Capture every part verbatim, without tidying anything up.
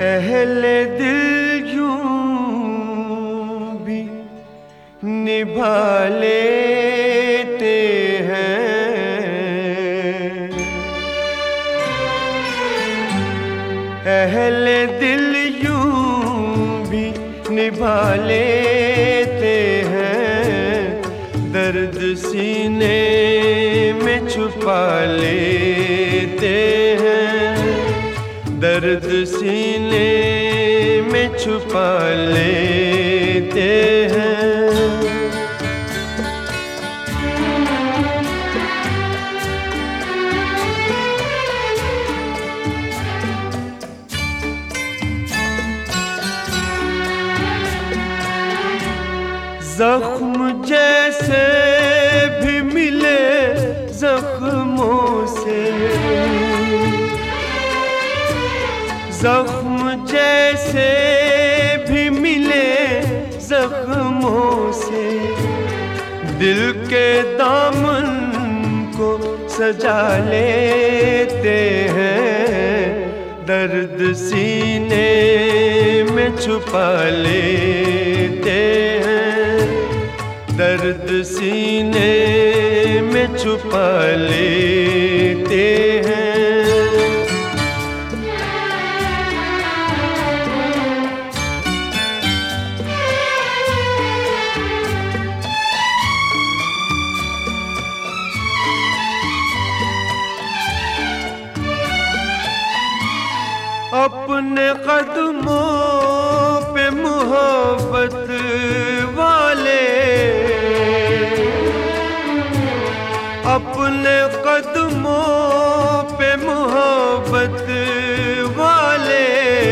अहले दिल यूं भी निभा लेते हैं। अहले दिल यूं भी निभा लेते हैं, दर्द सीने में छुपा लेते हैं, दर्द सीने में छुपा लेते हैं। जख्म जैसे भी मिले जख्मों से, जख्म जैसे भी मिले जख्मों से, दिल के दामन को सजा लेते हैं, दर्द सीने में छुपा लेते हैं, दर्द सीने में छुपा लेते हैं। अपने कदमों पे मोहब्बत वाले, अपने कदमों पे मोहब्बत वाले,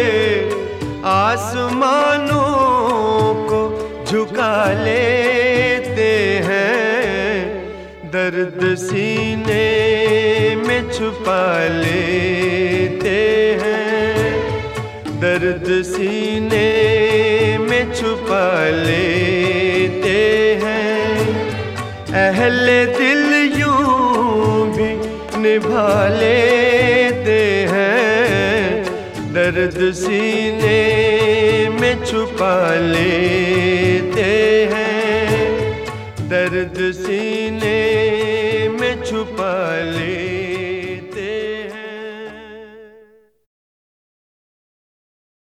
आसमानों को झुका लेते हैं, दर्द सीने में छुपा लेते हैं, दर्द सीने में छुपा लेते हैं। अहले दिल यूं भी निभा लेते हैं, दर्द सीने में छुपा लेते हैं, दर्द सीने